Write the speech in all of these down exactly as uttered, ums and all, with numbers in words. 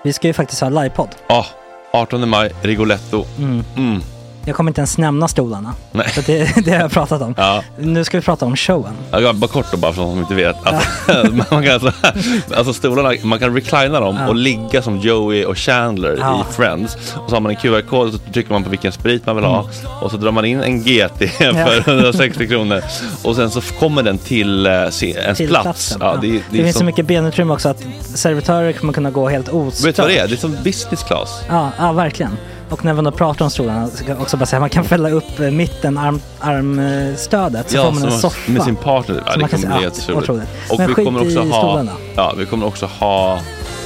Vi ska ju faktiskt ha livepodd. Ja, oh, artonde maj, Rigoletto. Mm. Mm. Jag kommer inte ens nämna stolarna. Nej. För det, det har jag pratat om. Ja. Nu ska vi prata om showen. Ja, bara kort då, bara för de som inte vet. Alltså, man kan alltså, alltså stolarna, man kan reclina dem ja. och ligga som Joey och Chandler ja. i Friends. Och så har man en Q R-kod och så trycker man på vilken sprit man vill ha. Mm. Och så drar man in en G T för hundrasextio kronor. Och sen så kommer den till uh, se, ens till plats. Ja, ja. det, det, det det finns som... så mycket benutrymme också att servitörer kommer kunna gå helt ostört. Vet du vad det är? Det är som business class. Ja, ja verkligen. Och när vi då pratar om stolarna så kan jag också bara säga att man kan fälla upp mitten, arm, armstödet så ja, får man en soffa. Med sin partner. Ja, det kommer bli helt otroligt. Och men vi kommer också ha stolarna. Ja, vi kommer också ha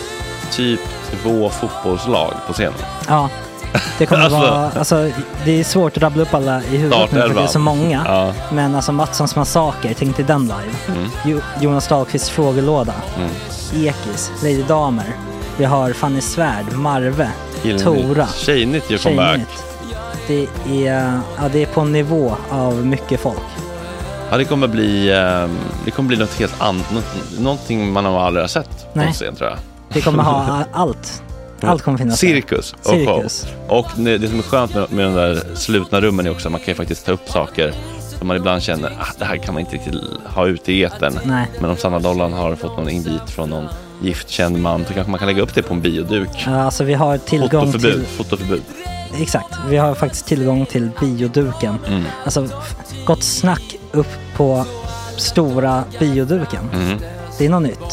typ två fotbollslag på scenen. Ja. Det kommer alltså, vara alltså det är svårt att rabbla upp alla i huvudet nu för det är så många. Ja. Men alltså Mattssons massaker, tänk till den live. Mm. Jo, Jonas Dahlqvists frågelåda. Mm. Ekis, Lady Damer. Vi har Fanny Svärd, Marve, Gillnytt. Tora. Tjejnytt gör comeback. Det är, ja, det är på en nivå av mycket folk. Ja, det kommer bli det kommer bli något helt annat, något, någonting man har aldrig har sett på scen, tror jag. Det kommer ha allt. Allt kommer finnas. Cirkus och Cirkus. show. Och det som är skönt med, med de där slutna rummen är också att man kan ju faktiskt ta upp saker som man ibland känner att det här kan man inte riktigt ha ute i etern. Nej. Men om Sanna Dollan har fått någon invit från någon giftkänd man så kanske man kan lägga upp det på en bioduk. Ja, alltså vi har tillgång fotoförbud, till... Fotoförbud. Exakt, vi har faktiskt tillgång till bioduken. Mm. Alltså, gott snack upp på stora bioduken. Mm. Det är något nytt.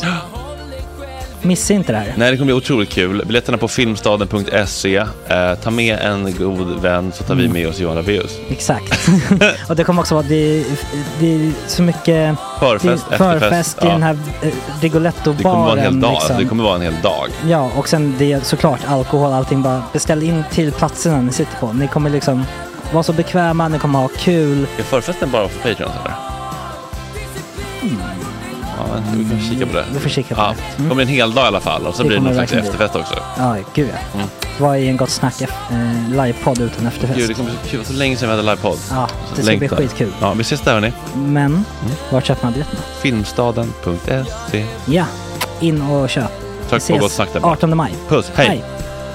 Missa inte det här. Nej, det kommer bli otroligt kul. Biljetterna på filmstaden punkt se. Eh, ta med en god vän så tar mm. vi med oss Johan Rabaeus. Exakt. Och det kommer också vara det, det är så mycket förfest, det, förfest i ja. den här eh, Rigoletto-baren. Det kommer vara en hel dag. Liksom. Det kommer vara en hel dag. Ja, och sen det är såklart alkohol, allting. Bara beställ in till platserna ni sitter på. Ni kommer liksom vara så bekväma, ni kommer ha kul. Är förfesten bara för Patreon eller? Mm. Ja, vi kan kika på det. Vi får kika på ja, det. Mm. Det kommer en hel dag i alla fall. Och så det blir det någon slags efterfest också. Ja, gud ja. Mm. Vad är en gott snack eh, livepodd utan efterfest? Gud, det kommer så kul. Så länge sedan vi hade livepodd. Ja, det ska Längtar. bli skitkul. Ja, vi ses där hörni. Men, mm. var köper man biljetterna? filmstaden punkt se. Ja, in och köp. Tack på gott snack där. artonde maj. Puss, hej. hej.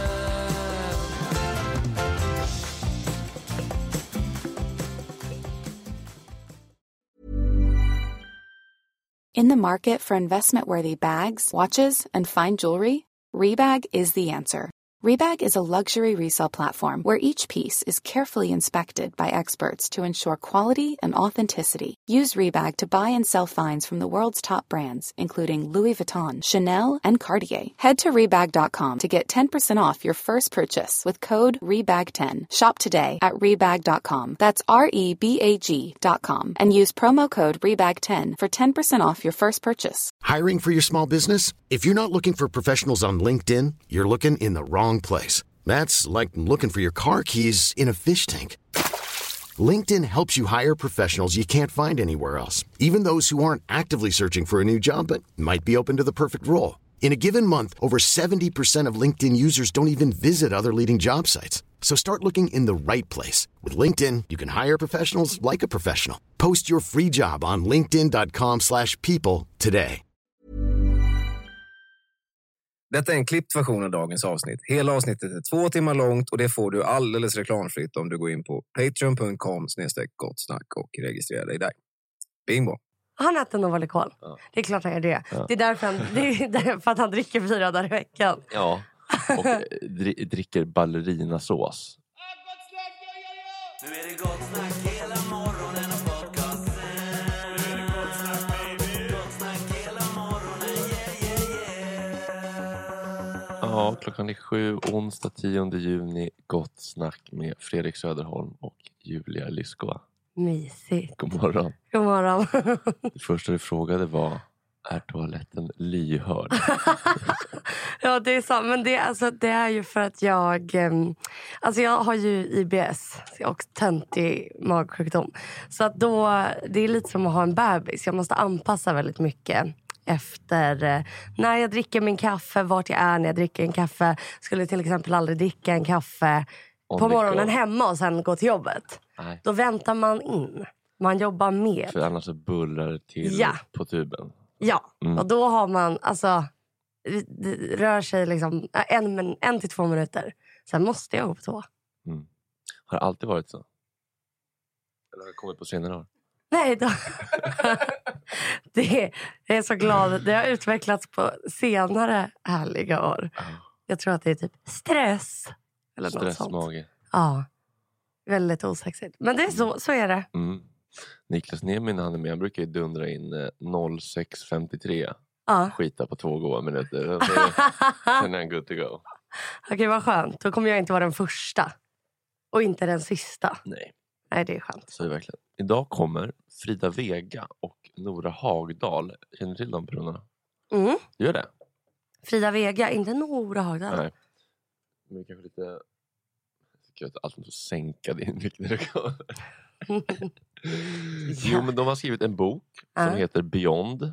In the market for investment-worthy bags, watches, and fine jewelry, Rebag is the answer. Rebag is a luxury resale platform where each piece is carefully inspected by experts to ensure quality and authenticity. Use Rebag to buy and sell finds from the world's top brands, including Louis Vuitton, Chanel, and Cartier. Head to Rebag dot com to get ten percent off your first purchase with code Rebag ten. Shop today at Rebag dot com. That's R E B A G dot com. And use promo code Rebag ten for ten percent off your first purchase. Hiring for your small business? If you're not looking for professionals on LinkedIn, you're looking in the wrong place. That's like looking for your car keys in a fish tank. LinkedIn helps you hire professionals you can't find anywhere else, even those who aren't actively searching for a new job but might be open to the perfect role. In a given month, over seventy percent of LinkedIn users don't even visit other leading job sites. So start looking in the right place. With LinkedIn, you can hire professionals like a professional. Post your free job on linkedin dot com slash people today. Detta är en klippt version av dagens avsnitt. Hela avsnittet är två timmar långt och det får du alldeles reklamfritt om du går in på patreon punkt com slash gottsnack och registrerar dig där. Bingo! Han äter Novalucol. Ja. Det är klart han gör det. Ja. Det är därför han, det är för att han dricker fyra dagar i veckan. Ja, och dri- dricker ballerinasås. Nu är det gott snack hela morgonen och podcasten. Nu är det gott snack baby. Gott snack hela morgonen, yeah, yeah, yeah. Ja, klockan är sju, onsdag tionde juni. Gott snack med Fredrik Söderholm och Julia Lyskova. Mysigt. God morgon. God morgon. Det första du frågade var, är toaletten lyhörd? Ja, det är sant. Men det, alltså, det är ju för att jag... Alltså jag har ju I B S och töntig magsjukdom. Så att då, det är lite som att ha en bebis. Jag måste anpassa väldigt mycket efter när jag dricker min kaffe, vart jag är när jag dricker en kaffe. Skulle till exempel aldrig dricka en kaffe på morgonen hemma och sen gå till jobbet. Nej. Då väntar man in. Man jobbar med. För annars så bullrar det till ja. på tuben. Ja, mm. och då har man, alltså, det rör sig liksom en, en, en till två minuter. Sen måste jag gå på toa. Mm. Har det alltid varit så? Eller har det kommit på senare år? Nej, då. det, jag är så glad. Det har utvecklats på senare härliga år. Uh. Jag tror att det är typ stress. Eller något sånt. Stressmage. Ja, väldigt osexigt. Men det är så, så är det. Mm. Niklas Nemin, han är med. Han brukar ju dundra in eh, noll sex femtiotre. Ja. Skita på två goda minuter. Sen är han good to go. Okej, vad skönt. Då kommer jag inte vara den första. Och inte den sista. Nej. Nej, det är skönt. Så är det verkligen. Idag kommer Frida Vega och Nora Hagdahl. Känner du till de personerna? Mm. Gör det? Frida Vega, inte Nora Hagdahl. Nej. Men kanske lite... Jag tycker att allt måste sänka din mick när det kommer. Jo, men de har skrivit en bok som uh. heter Beyond.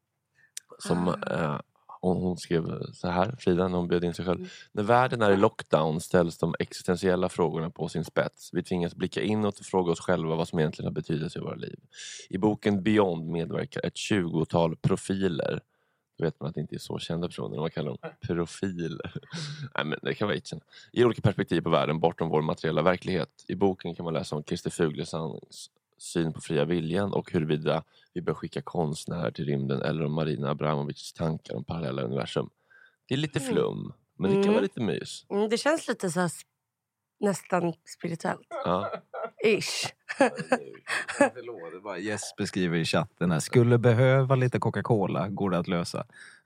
Som uh. eh, hon, hon skrev så här, Frida, när hon bjöd in sig själv. Mm. När världen är i lockdown ställs de existentiella frågorna på sin spets. Vi tvingas blicka inåt och fråga oss själva vad som egentligen har betydelse i våra liv. I boken Beyond medverkar ett tjugotal profiler. Då vet man att det inte är så kända personer. Man kallar dem profiler. Nej, men det kan vara inte. I olika perspektiv på världen bortom vår materiella verklighet. I boken kan man läsa om Christer Fuglesans syn på fria viljan och huruvida vi bör skicka konstnärer till rymden eller om Marina Abramovics tankar om parallella universum. Det är lite flum, men det kan mm. vara lite mys. Mm, det känns lite så här, nästan spirituellt. Ja. Ish. Förlåt, det bara Jesper skriver i chatten här. Skulle behöva lite Coca-Cola, går det att lösa?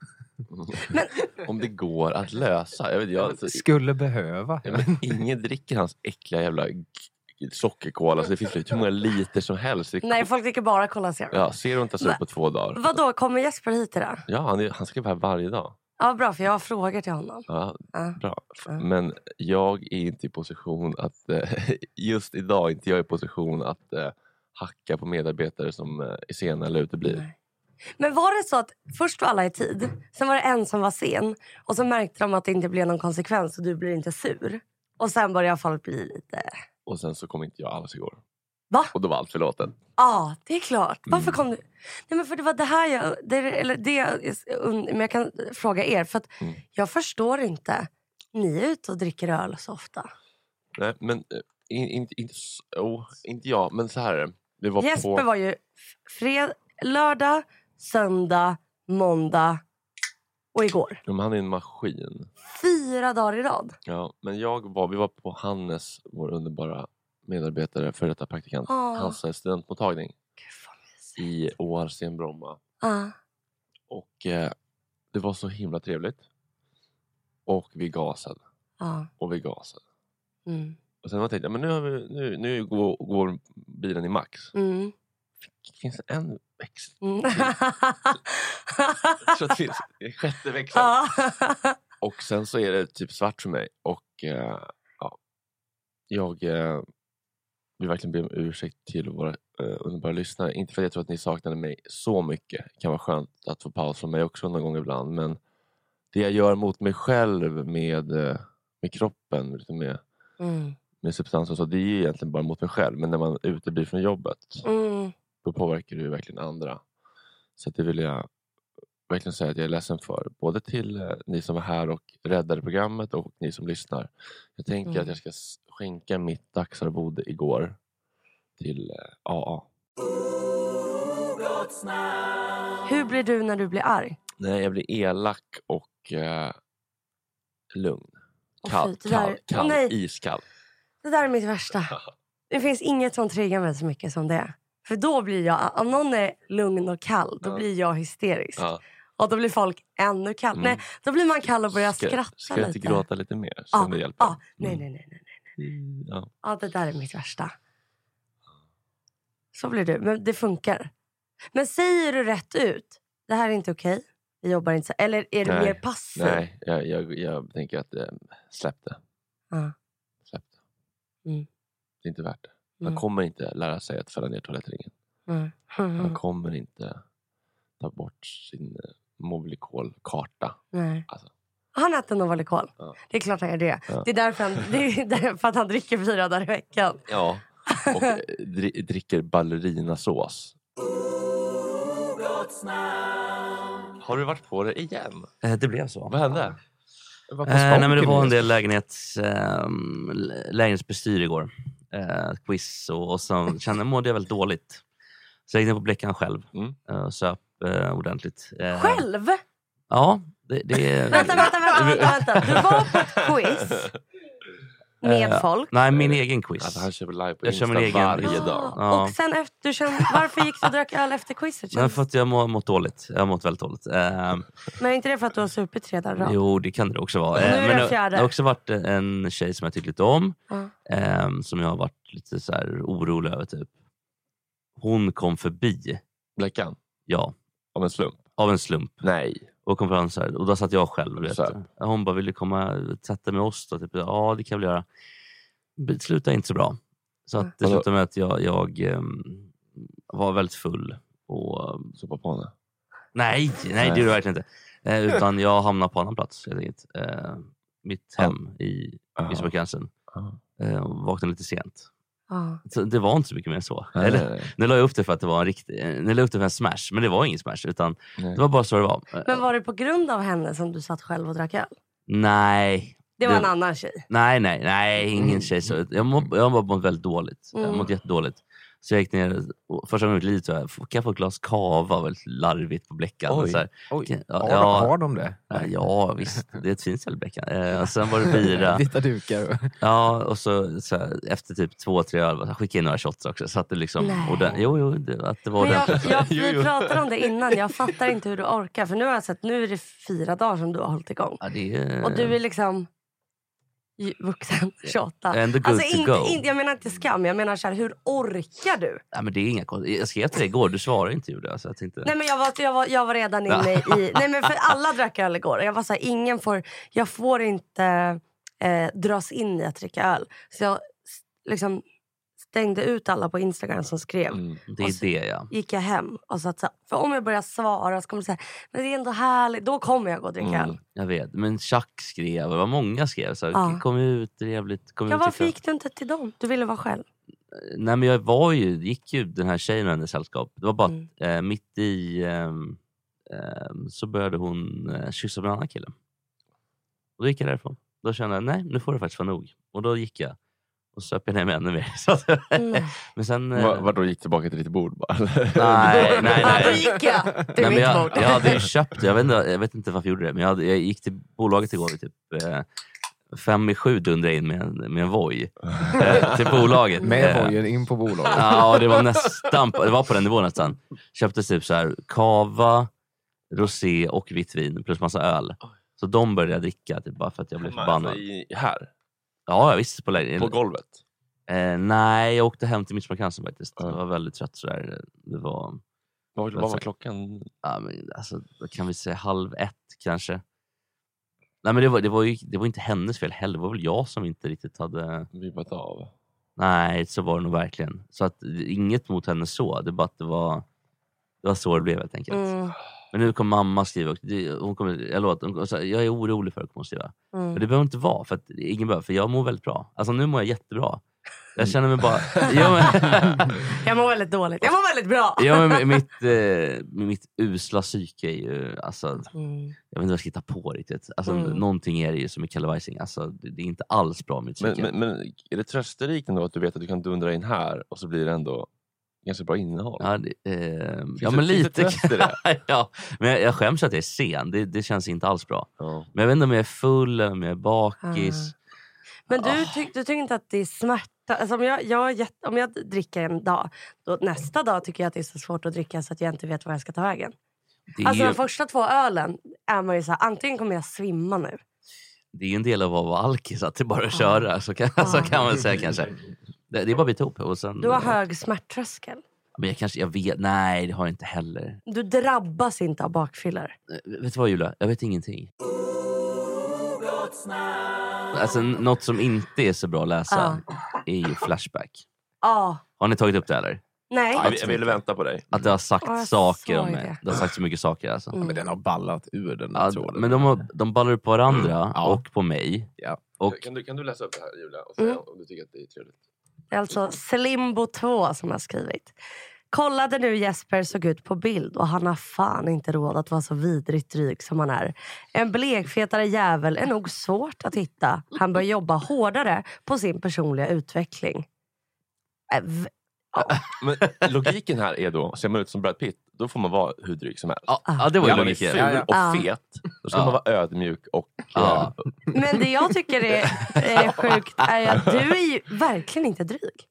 Men... Om det går att lösa. Jag vet, jag, alltså, Skulle behöva. Ja, men ingen dricker hans äckliga jävla sockerkola. Så det finns hur många liter som helst. Nej, folk dricker bara Cola Zero. Ja, ser hon tas upp på två dagar. Vadå, kommer Jesper hit idag? Ja, han, är, han ska vara här varje dag. Ja, bra, för jag har frågor till honom. Ja, ja. bra. Ja. Men jag är inte i position att, just idag inte jag är i position att eh, hacka på medarbetare som eh, är sena eller uteblir. Nej. Men var det så att först var alla i tid, sen var det en som var sen och så märkte de att det inte blev någon konsekvens och du blir inte sur. Och sen började folk bli lite... Och sen så kom inte jag alls igår. Va? Och då var allt förlåten. Ja, ah, det är klart. Varför Mm. kom du? Nej, men för det var det här jag... Det, eller det, men jag kan fråga er. För att Mm. jag förstår inte. Ni är ute och dricker öl så ofta. Nej, men eh, in, inte, inte, oh, inte jag. Men så här. Vi var Jesper på... var ju fred, lördag, söndag, måndag och igår. Men han är en maskin. Fyra dagar i rad. Ja, men jag var, vi var på Hannes, vår underbara medarbetare, för detta praktikant. Ah. Hans studentmottagning Gud, vad mysigt. i Åarsten Bromma. Ah. Och eh, det var så himla trevligt. Och vi gasade. Ah. Och vi gasade. Mm. Och sen var jag tänkte, men nu, har vi, nu, nu går, går bilen i max. Mm. Finns det en växel? Mm. Jag tror att det finns en sjätte växel. Ah. Och sen så är det typ svart för mig. Och eh, ja, jag eh, vill verkligen be om ursäkt till våra eh, underbara lyssnare. Inte för att jag tror att ni saknade mig så mycket. Det kan vara skönt att få paus från mig också någon gång ibland. Men det jag gör mot mig själv med, eh, med kroppen, liksom med, Mm. med substans och så, det är ju egentligen bara mot mig själv. Men när man uteblir från jobbet, Mm. då påverkar det ju verkligen andra. Så att det vill jag verkligen säga att jag är ledsen för. Både till eh, ni som var här och räddade programmet och ni som lyssnar. Jag tänker Mm. att jag ska s- skänka mitt dagsarvode igår till eh, A A. Hur blir du när du blir arg? Nej, jag blir elak och eh, lugn. Åh, Kall, fy, det där- kall, kall, Åh, nej. iskall. Det där är mitt värsta. Det finns inget som triggar mig så mycket som det. För då blir jag, om någon är lugn och kall, då Ja. blir jag hysterisk. Ja. Och då blir folk ännu kall. Mm. Nej, då blir man kall och börjar Ska, skratta ska jag lite. inte gråta lite mer? Så Ja, det hjälper. ja. Nej, Mm. nej, nej, nej. Mm, Ja. Ja, det där är mitt värsta. Så blir du. Men det funkar. Men säger du rätt ut, det här är inte okej. Vi jobbar inte så. Eller är du Nej, mer passiv? Nej, jag, jag, jag tänker att eh, släpp det. Ja. Släpp det. Mm. Det är inte värt det. Man Mm. kommer inte lära sig att fälla ner toalettringen. Mm. Man Mm. kommer inte ta bort sin eh, Mobilicol-karta. Nej. Alltså, Han äter Novalicol. Ja. Det är klart han gör det. Ja. Det är därför han, det är därför att han dricker fyra dagar i veckan. ja, och eh, dri- dricker ballerinasås. Har du varit på det igen? Eh, det blev så. Vad hände? Eh, nej, men det var en del lägenhets, eh, lägenhetsbestyr igår. Eh, quiz och, och så kände mådde jag väldigt dåligt. Så jag gick ner på Bleckan själv mm. och söp eh, ordentligt. Eh, själv? Ja, det, det är... vänta, vänta, vänta, vänta, vänta. Du var på ett quiz med uh, folk? Nej, min egen quiz. Alltså, han kör live på jag Insta kör min egen varje quiz. dag. Ja. Och sen efter, du kände, varför gick du och drack öl efter quizet? Nej, för att jag må, mått dåligt. Jag har mått väldigt dåligt. Uh, Men är inte det för att du har supit tre dagar rad? Jo, det kan det också vara. Nu är uh, det men fjärde. det har också varit en tjej som jag tycker lite om. Uh. Um, som jag har varit lite så här orolig över typ. Hon kom förbi. Bleckan? Ja. Av en slump? Av en slump. Nej. Och kom fram så här, och då satt jag själv. Vet hon bara, vill du komma och sätta med oss då? Typ, ja, det kan jag väl göra. Det slutade inte så bra. Så att det slutade med att jag, jag um, var väldigt full. Och sopa på henne? Nej, nej, det är det verkligen inte. Eh, utan jag hamnade på annan plats. Jag tänkte, eh, mitt hem uh. i Isbergsgränsen. Uh. Eh, vaknade lite sent. Uh. Så det var inte så mycket mer så. Nej, Eller, nej, nej. Nu la jag upp det för att det var en riktig, nu la jag upp det för en smash. Men det var ingen smash, utan nej. Det var bara så det var. Men var det på grund av henne som du satt själv och drack öl? Nej. Det var det, en annan tjej? Nej, nej, nej, ingen tjej. Så jag må, jag var mått väldigt dåligt. Mm. Jag mått jättedåligt. Så jag gick ner, första gången i mitt liv så jag, kan jag få ett glas kava, väldigt larvigt på Bleckan. Oj, så här, oj. Ja, har, ja, har de det? Ja, visst. Det är ett fint ställe, Bleckan. Eh, och sen var det bira. Vita dukar. Ja, och så, så här, efter typ två, tre öl, jag skickade in några shots också. Så att det liksom, och den, jo, jo, det, att det var jag, den. jag, vi pratade om det innan, jag fattar inte hur du orkar. För nu har jag sett, nu är det fyra dagar som du har hållit igång. Ja, det är... Och du är liksom... vuxen, tjugoåtta. And alltså inte, inte, jag menar inte skam, jag menar så här, hur orkar du? Nej, men det är inga konstigt. Jag skrev till dig igår, du svarade inte Julia. Alltså, jag tänkte... Nej men jag var, jag var, jag var redan inne i, nej men för alla drack öl igår. Jag var så här, ingen får, jag får inte eh, dras in i att dricka öl. Så jag liksom stängde ut alla på Instagram som skrev. Mm, det är det, ja. Gick jag hem och så att, så, för om jag börjar svara så kommer det säga, men det är ändå härligt, då kommer jag gå och dricka mm, öl. Jag vet, men Chuck skrev, det var många skrev så ja. Kom ut, trevligt, kom ja, ut. Varför gick du inte till dem? Du ville vara själv. Nej, men jag var ju, gick ju den här tjejen och hennes sällskap. Det var bara mm. att, eh, mitt i eh, eh, så började hon eh, kyssa med en annan kille. Och då gick jag därifrån. Då kände jag, nej, nu får det faktiskt vara nog. Och då gick jag. Och söp jag ner mig ännu mer. Så att, mm. men sen... Var, var då gick tillbaka till ditt bord bara? Nej, nej, nej. Ja, då gick jag till nej, mitt jag, bord. Jag hade ju köpt, jag vet inte, jag vet inte varför jag gjorde det. Men jag, hade, jag gick till bolaget igår vid typ eh, fem i sju dundrade in med en, med en voj. Eh, till bolaget. Med vojen in på bolaget. Ja, det var nästan, det var på den nivån nästan. Köpte typ så här kava, rosé och vitt vin plus massa öl. Så de började jag dricka typ, bara för att jag blev förbannad. Alltså, i, här? Ja, jag visste på lägenheten. På golvet? Eh, nej, jag åkte hem till Midsommarkransen faktiskt. Mm. Jag var väldigt trött sådär. Det var... Vad var, var klockan? Ja, men alltså, kan vi säga halv ett kanske. Nej, men det var, det var ju det var inte hennes fel heller. Det var väl jag som inte riktigt hade... Vibbat av? Nej, så var det nog verkligen. Så att inget mot henne så. Det bara att det var... Det var så det blev helt enkelt. Mm. Men nu kommer mamma skriva. Hon kommer, jag, låter, hon, så här, jag är orolig för att hon skriva. Mm. Men det behöver inte vara. För att ingen behöver. För jag mår väldigt bra. Alltså nu mår jag jättebra. Jag känner mig bara... jag, men, jag mår väldigt dåligt. Jag mår väldigt bra. ja, men mitt, eh, mitt usla psyke är ju... Alltså, mm. Jag vet inte vad jag ska hitta på riktigt. Alltså, mm. Någonting är det ju som är Kallevajsing. Alltså, det, det är inte alls bra med mitt psyke. Men, men, men är det trösterikt ändå att du vet att du kan dundra in här och så blir det ändå ganska bra innehåll? Ja, det, eh, ja men lite... ja, men jag, jag skäms att jag är sen. Det, det känns inte alls bra. Ja. Men jag vet inte om jag är full eller om jag är bakis. Mm. Men du, ty- du tycker inte att det är smärta? Alltså om, jag, jag, om jag dricker en dag, då nästa dag tycker jag att det är så svårt att dricka så att jag inte vet var jag ska ta vägen. Alltså ju... de första två ölen är man ju så här, antingen kommer jag svimma nu. Det är ju en del av att vara alkis, att det bara ah. köra, så kan, ah. så kan man säga kanske. Det, det är bara att bita ihop. Och sen, du har hög smärttröskel. Men jag kanske, jag vet, nej det har jag inte heller. Du drabbas inte av bakfyllor. Vet du vad Julia, jag vet ingenting. Alltså något som inte är så bra att läsa ah. är ju Flashback. Ah. Har ni tagit upp det eller? Nej. Att, jag ville vänta på dig. Att det har sagt ah, saker om mig. Det har sagt så mycket saker alltså. Mm. Ja, men den har ballat ur den. Ja, tråden. men de, har, de ballar upp på varandra mm. ja. och på mig. Ja. Och, kan, du, kan du läsa upp det här Julia och säga mm. om du tycker att det är trevligt? Det är alltså Slimbo två som har skrivit. Kollade nu Jesper såg ut på bild och han har fan inte råd att vara så vidrigt dryg som han är. En blekfetare jävel är nog svårt att hitta. Han bör jobba hårdare på sin personliga utveckling. Äh, v- ja. Men logiken här är då, ser man ut som Brad Pitt, då får man vara hur dryg som helst. Ja, ja det var ju logiken. Om man är ful och fet, då ska ja. man vara ödmjuk och... Ja. Men det jag tycker är, är sjukt är att du är ju verkligen inte dryg.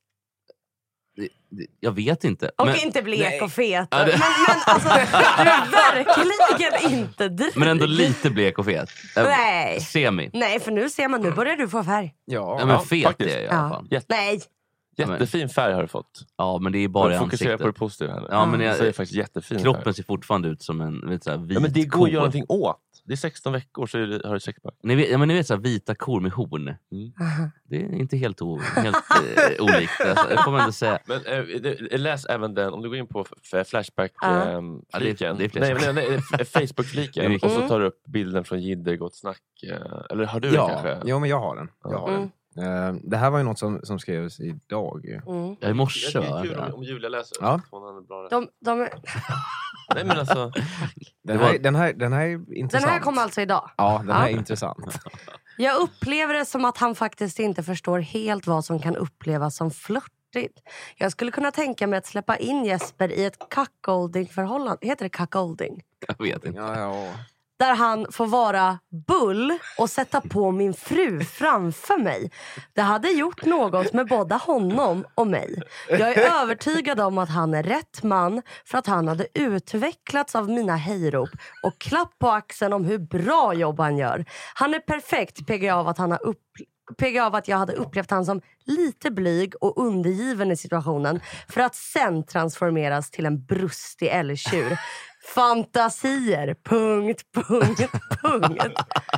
Det, det, jag vet inte. Och men, inte blek nej. och fet. Ja, det... Men, men alltså, du är verkligen inte dryg. Men ändå lite blek och fet. Nej. Semi. Nej, för nu ser man, nu börjar du få färg. Ja, ja men fet faktiskt. Är jag i alla fall. Ja. Nej. Jättefin färg har du fått. Ja, men det är bara i ansiktet. Fokusera på det positiva här. Ja, men jag, så är det faktiskt jättefin kroppen färg. Ser fortfarande ut som en vet, så här, vit ja, men det går kor. att göra någonting åt. Det är sexton veckor så är det, har du sexpack. Ni vet, ja, men ni vet så här, vita kor med horn. Mm. Det är inte helt, o, helt eh, olikt. Alltså, det får man ändå säga. Men äh, läs även den, om du går in på Flashback uh. ähm, ja, det är, det är nej, nej, nej, Facebook-fliken mm. och så tar du upp bilden från Jidder Gott Snack. Eller har du ja. det kanske? Ja, men jag har den. Jag har mm. den. Uh, det här var ju något som, som skrevs idag. Mm. Ja, i morse. Det är kul om, om Julia läser. Ja. De, de... Nej, men alltså... Den här, den, här, den här är intressant. Den här kom alltså idag. Ja, den här är intressant. Jag upplever det som att han faktiskt inte förstår helt vad som kan upplevas som flörtigt. Jag skulle kunna tänka mig att släppa in Jesper i ett cuckolding-förhållande. Heter det cuckolding? Jag vet inte. Ja, ja. Där han får vara bull och sätta på min fru framför mig. Det hade gjort något med både honom och mig. Jag är övertygad om att han är rätt man för att han hade utvecklats av mina hejrop och klapp på axeln om hur bra jobb han gör. Han är perfekt, P G av att han har upp P G av att jag hade upplevt han som lite blyg och undergiven i situationen för att sen transformeras till en brustig älgtjur. Fantasier, punkt, punkt, punkt.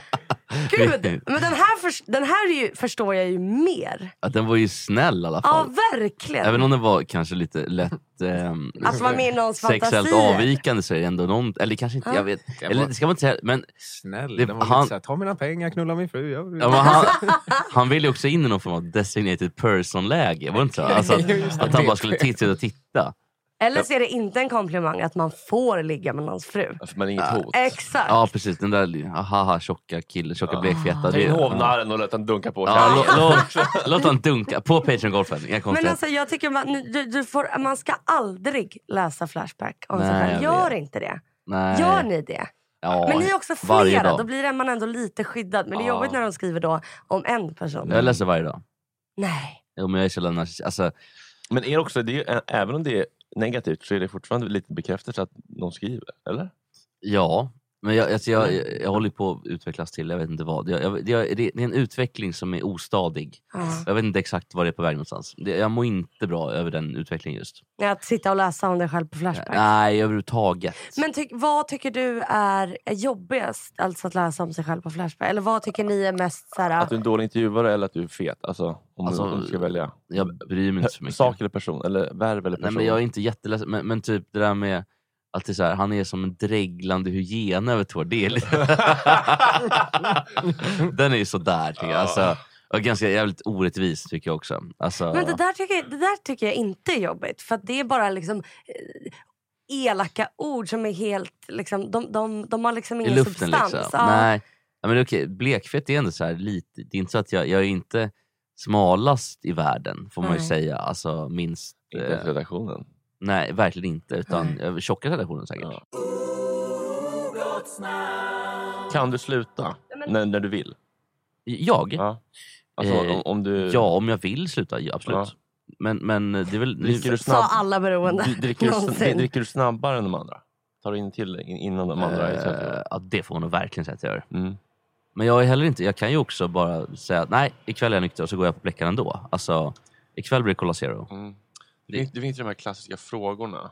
Gud, men den här, för, den här är ju, förstår jag ju mer. Ja, den var ju snäll i alla fall. Ja, verkligen. Även om den var kanske lite lätt ähm, att vara med i någons sexuellt fantasier. Avvikande så är det ändå någon, eller kanske inte, ja. jag vet. Eller det ska man inte säga, men snäll, det, den var han, lite så här, ta mina pengar, knulla min fru. Jag... Ja, men han, han ville ju också in i någon form av designated person-läge, var det inte så? Alltså att, att han bara skulle titta och titta. Eller så är det inte en komplimang att man får ligga med någons fru. För man är inget hot. Exakt. Ja, precis. Den där haha, tjocka kille, tjocka blekfeta. Ta in hovnaren och låt han dunka på. Ja, låt, låt han dunka på Patreon-golfen. Men alltså jag tycker man, du, du får, man ska aldrig läsa Flashback om Nej, sig själv. jag Gör vet. inte det. Nej. Gör ni det? Ja, men ni är också flera, då blir man ändå lite skyddad. Men det är Ja. jobbigt när de skriver då om en person. Jag läser varje dag. Nej. Jo, men jag är så narcissist. Alltså, men är det också, det är, även om det är negativt så är det fortfarande lite bekräftelse att någon skriver, eller? Ja, men jag, alltså jag, jag, jag håller på att utvecklas till, jag vet inte vad. Jag, jag, det, det är en utveckling som är ostadig. Mm. Jag vet inte exakt vad det är på väg någonstans. Det, jag mår inte bra över den utvecklingen just. Att sitta och läsa om dig själv på Flashback. Nej, överhuvudtaget. Men ty- vad tycker du är, är jobbigast alltså att läsa om sig själv på Flashback? Eller vad tycker ni är mest så här... Att du är en dålig intervjuare eller att du är fet? Alltså, om, Alltså, du, om du ska välja. Jag bryr mig inte så mycket. Sak eller person? Eller värv eller person? Nej, men jag är inte jätteledsen. Men, men typ det där med att det är så här, han är som en dreglande hyena över två. Det är lite... Den är ju sådär tycker jag. Alltså, och ganska jävligt orättvis tycker jag också. Alltså... Men det där, tycker jag, det där tycker jag inte är jobbigt. För att det är bara liksom eh, elaka ord som är helt liksom, de, de, de har liksom ingen i luften substans. liksom. Ja. Nej. Ja, men okej, blekfett är ändå så här lite. Det är inte så att jag, jag är inte smalast i världen får man ju Nej. säga. Alltså minst... Inte ens redaktionen. Nej, verkligen inte. Utan mm. tjocka redaktionen säkert. Ja. Kan du sluta men... när, när du vill? Jag? Ja. Alltså, eh, om, om du... Ja, om jag vill sluta, ja, absolut. Ja. Men, men det är väl... Dricker du snabb... Sa alla beroende. D- dricker, du, dricker du snabbare än de andra? Tar du in till innan de andra är eh, Ja, det får man nog verkligen säga att jag gör. Mm. Men jag är heller inte... Jag kan ju också bara säga att nej, ikväll är jag nykter och så går jag på Bläckaren ändå. Alltså, ikväll blir det Cola Zero. Mm. Det, det, det finns ju de här klassiska frågorna.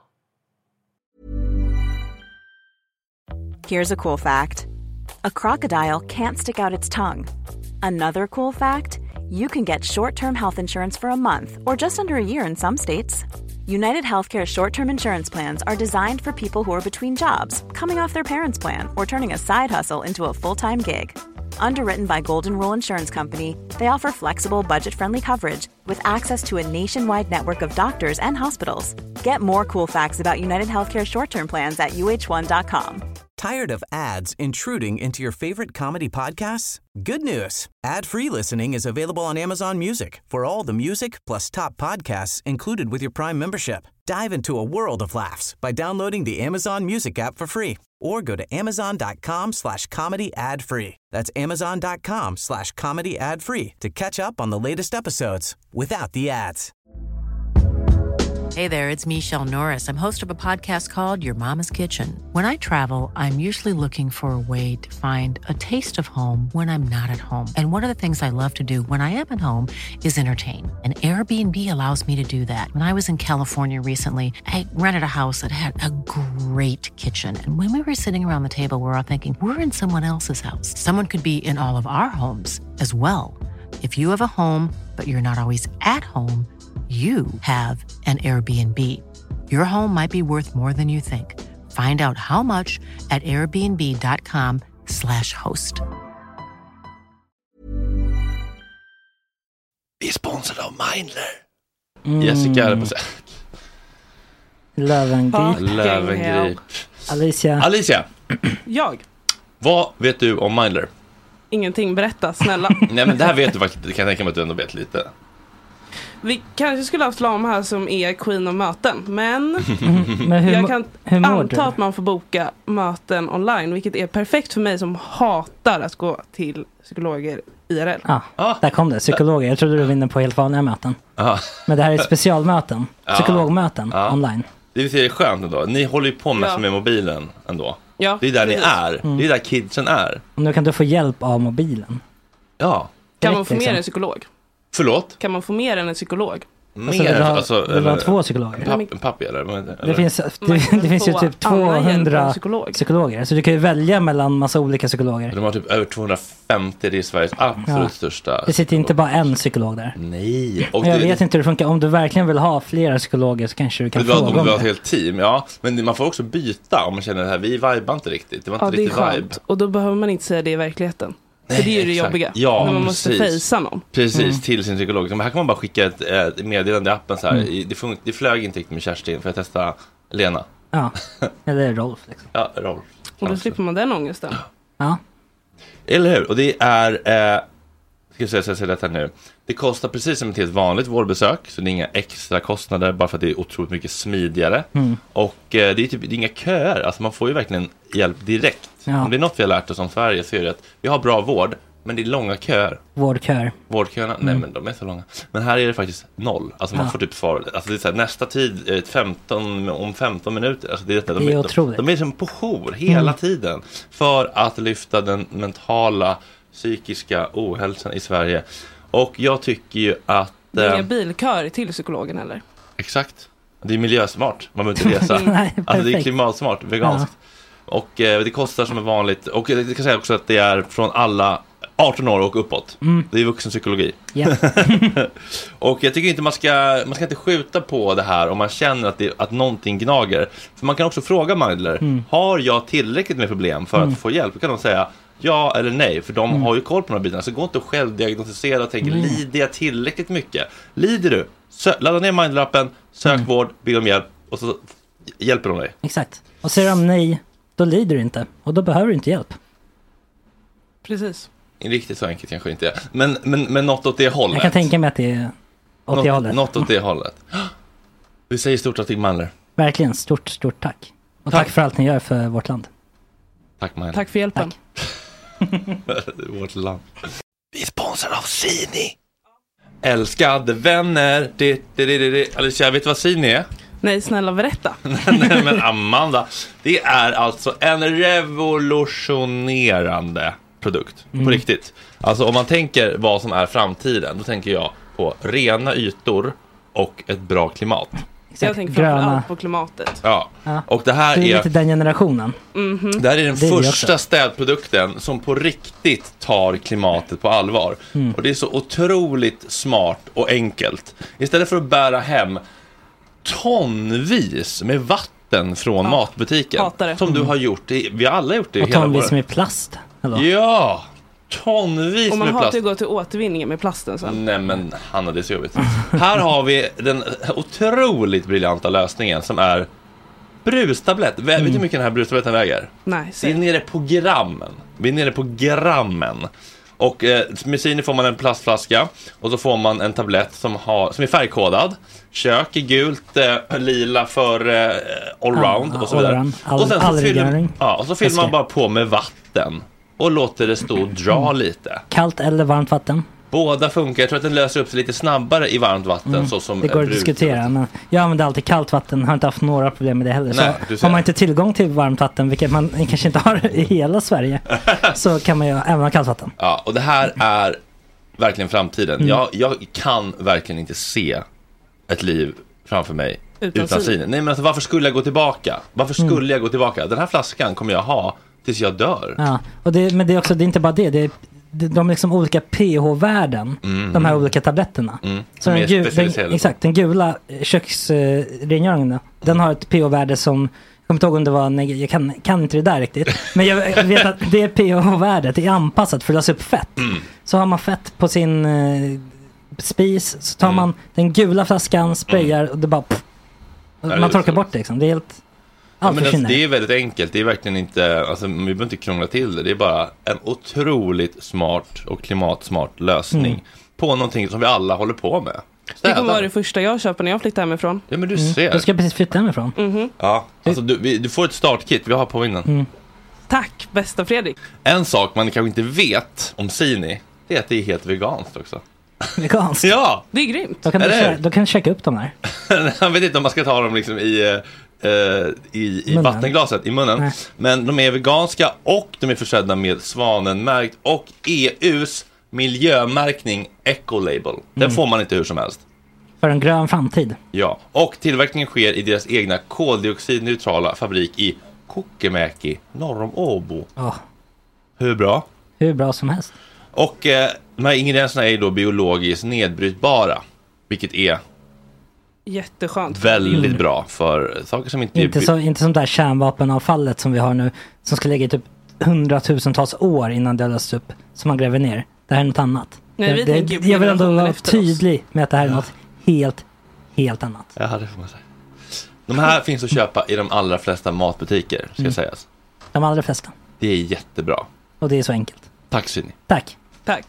Here's a cool fact. A crocodile can't stick out its tongue. Another cool fact, you can get short-term health insurance for a month or just under a year in some states. United Healthcare short-term insurance plans are designed for people who are between jobs, coming off their parents' plan, or turning a side hustle into a full-time gig. Underwritten by Golden Rule Insurance Company, they offer flexible, budget-friendly coverage with access to a nationwide network of doctors and hospitals. Get more cool facts about United Healthcare short-term plans at U H one dot com. Tired of ads intruding into your favorite comedy podcasts? Good news. Ad-free listening is available on Amazon Music for all the music plus top podcasts included with your Prime membership. Dive into a world of laughs by downloading the Amazon Music app for free or go to amazon.com slash comedy ad free. That's amazon.com slash comedy ad free to catch up on the latest episodes without the ads. Hey there, it's Michelle Norris. I'm host of a podcast called Your Mama's Kitchen. When I travel, I'm usually looking for a way to find a taste of home when I'm not at home. And one of the things I love to do when I am at home is entertain. And Airbnb allows me to do that. When I was in California recently, I rented a house that had a great kitchen. And when we were sitting around the table, we were all thinking, we're in someone else's house. Someone could be in all of our homes as well. If you have a home, but you're not always at home, you have an Airbnb. Your home might be worth more than you think. Find out how much at airbnb.com slash host. Vi är sponsrade av Mindler. Mm. Jessica är på sig. Lövengrip. Lövengrip. Alicia. Alicia. Jag. Vad vet du om Mindler? Ingenting, berätta, snälla. Nej, men det här vet du faktiskt. Det kan jag tänka mig att du ändå vet lite. Vi kanske skulle ha haft Lam här som är queen av möten. Men, mm, men hur, jag kan hur anta att man får boka möten online. Vilket är perfekt för mig som hatar att gå till psykologer I R L. Ja, ah, där kom det. Psykologer. Jag trodde du vinner på helt vanliga möten. Ah. Men det här är specialmöten. Psykologmöten ah. online. Det är skönt ändå. Ni håller ju på med, ja. med mobilen ändå. Ja, det är där precis. Ni är. Mm. Det är där kidsen är. Och nu kan du få hjälp av mobilen. Ja. Kan man få mer än en psykolog? Förlåt? Kan man få mer än en psykolog? Mer, alltså, vill du ha, alltså, vill du ha två psykologer? En, papp, en pappi eller? eller? Det finns, det, det finns ju typ tvåhundra psykolog. psykologer. Så du kan ju välja mellan massa olika psykologer. De har typ över tvåhundrafemtio, det är Sveriges absolut ja. största. Det sitter inte bara en psykolog där. Nej. Och jag det, vet inte hur det funkar. Om du verkligen vill ha flera psykologer så kanske du kan fråga om det. Du vill ha ett helt team, ja. Men man får också byta om man känner det här. Vi vibar inte riktigt. Det var inte ja, riktigt det är vibe. skönt. Och då behöver man inte säga det i verkligheten. Nej, för det är ju det exakt. jobbiga. Ja, när man måste precis. fejsa någon. Precis, mm. till sin psykolog. Så här kan man bara skicka ett, ett meddelande i appen så här. Mm. Det, fun- det flög inte riktigt med Kerstin för att testa Lena. Ja, eller Rolf liksom. Ja, Rolf. Och då slipper man den ångesten. Ja. Eller hur? Och det är eh, ska jag säga, säga, säga detta nu. Det kostar precis som ett helt vanligt vårdbesök. Så det är inga extra kostnader bara för att det är otroligt mycket smidigare. Mm. Och eh, det är typ det är inga köer. Alltså man får ju verkligen hjälp direkt. Ja. Om det är något vi har lärt oss om Sverige så är det att vi har bra vård. Men det är långa köer. Vårdköer. Vårdköerna, mm. nej men de är så långa. Men här är det faktiskt noll. Alltså man ja. får typ svar. Alltså det är så här, nästa tid, femton, om femton minuter. Alltså det är, detta. De, det är de, otroligt. De, de är som på jour hela mm. tiden. För att lyfta den mentala, psykiska ohälsan i Sverige. Och jag tycker ju att... Det är inga bilköer till psykologen eller? Exakt. Det är miljösmart. Man behöver inte resa. Nej, alltså det är klimatsmart, veganskt. Ja. Och eh, det kostar som är vanligt. Och det kan säga också att det är från alla arton år och uppåt. Mm. Det är vuxenpsykologi. Yeah. Och jag tycker inte man ska man ska inte skjuta på det här om man känner att, det, att någonting gnager. För man kan också fråga Mindler, mm. har jag tillräckligt med problem för mm. att få hjälp? Då kan de säga ja eller nej, för de mm. har ju koll på de här bitarna. Så gå inte och självdiagnostisera och tänka, mm. lider jag tillräckligt mycket? Lider du? Sö- ladda ner Mindler-appen, sök mm. vård, be om hjälp och så hjälper de dig. Exakt. Och säger de nej, då lider du inte. Och då behöver du inte hjälp. Precis. Riktigt så enkelt kanske inte är. Men, men, men något åt det hållet. Jag kan tänka mig att det är åt något, det hållet. Något åt det hållet. Vi säger stort tack till Mindler. Verkligen, stort, stort tack. Och tack. tack för allt ni gör för vårt land. Tack Mindler. Tack för hjälpen. Tack. Vårt land. Vi är sponsrade av Sini. Älskade vänner. Det, det, det, det. Alicia, vet du vad Sini är? Nej, snälla berätta. Nej, men Amanda. Det är alltså en revolutionerande produkt, mm. på riktigt. Alltså om man tänker vad som är framtiden, då tänker jag på rena ytor och ett bra klimat. Så jag tänker framförallt på klimatet. Ja. ja, och det här det är... är lite den generationen. Mm-hmm. Det här är den det första är städprodukten som på riktigt tar klimatet på allvar. Mm. Och det är så otroligt smart och enkelt. Istället för att bära hem tonvis med vatten från ja. matbutiken. Som mm. du har gjort. Vi har alla gjort det. Och tonvis med plast. Eller? Ja, tonvis Och man med har plast. att gå till återvinningen med plasten sen. Nej men Hanna, det är så jobbigt. Här har vi den otroligt briljanta lösningen som är brustablett. Vet du hur mycket den här brustabletten väger? Nej, det är nere på grammen. Vi är nere på grammen. Och eh, med Sini får man en plastflaska och så får man en tablett som, har, som är färgkodad. Kök är gult, eh, lila för eh, allround Ja, och så vidare. all, och sen så all fyller, ja, och så fyller man bara på med vatten och låter det stå och dra Mm. lite. Kallt eller varmt vatten? Båda funkar. Jag tror att den löser upp sig lite snabbare i varmt vatten. Mm. Så som det går att brus. diskutera, men jag använder alltid kallt vatten. Har inte haft några problem med det heller. Nej, du så ser. har man inte tillgång till varmt vatten, vilket man kanske inte har i hela Sverige, så kan man ju även ha kallt vatten. Ja, och det här är verkligen framtiden. Mm. Jag, jag kan verkligen inte se ett liv framför mig Utan utan Sini. Sini. Nej, men alltså, varför skulle jag gå tillbaka? Varför skulle Mm. jag gå tillbaka? Den här flaskan kommer jag ha tills jag dör. Ja, och det, men det är också, det är inte bara det. Det är, det- de är liksom olika pH-värden, Mm. de här olika tabletterna. Mm. Så Som den, är gul, specialiserade. den, exakt, den gula köksrengöringen, den har ett pH-värde som, jag kommer inte ihåg om det var, neg- jag kan, kan inte det där riktigt, men jag vet att det pH-värdet är anpassat för att lösa upp fett. Mm. Så har man fett på sin eh, spis, så tar man den gula flaskan, sprayar och det bara pff, Ja, det är man torkar så. bort det liksom. Det är helt, Ja, allt men alltså, försvinner. det är väldigt enkelt. Det är verkligen inte, alltså, vi behöver inte krångla till det. Det är bara en otroligt smart och klimatsmart lösning Mm. på någonting som vi alla håller på med. Det Städa. kommer vara det första jag köper när jag flyttar hemifrån. Ja, men du Mm. ser. Du ska precis flytta hemifrån. Mhm. Ja, alltså, du, vi, du får ett startkit. Vi har på innan. Mm. Tack, bästa Fredrik. En sak man kanske inte vet om Sini, det är att det är helt veganskt också. Veganskt. Ja! Det är grymt. Då kan, du, Eller kä- hur? då kan du checka upp dem här. Jag vet inte om man ska ta dem liksom i, eh, i, i Munnen. vattenglaset, i munnen. Nej. Men de är veganska och de är försedda med Svanenmärkt och E U:s miljömärkning Ecolabel. Den Mm. får man inte hur som helst. För en grön framtid. Ja, och tillverkningen sker i deras egna koldioxidneutrala fabrik i Kokemäki, norr om Åbo. Ja, Hur bra? hur bra som helst. Och eh, de här ingredienserna är ju då biologiskt nedbrytbara, vilket är Jätteskönt. väldigt bra för saker som inte, Inte, är... så, inte som det här kärnvapenavfallet som vi har nu, som ska ligga i typ hundratusentals år innan det lösts upp, som man gräver ner. Det här är något annat. Nej, vi det, tänker på jag vill ändå generationer vara efter oss. tydlig med att det här är något helt, helt annat. Ja, det får man säga. De här finns att köpa i de allra flesta matbutiker, ska Mm. sägas. De allra flesta. Det är jättebra. Och det är så enkelt. Tack Sini. Tack. Tack.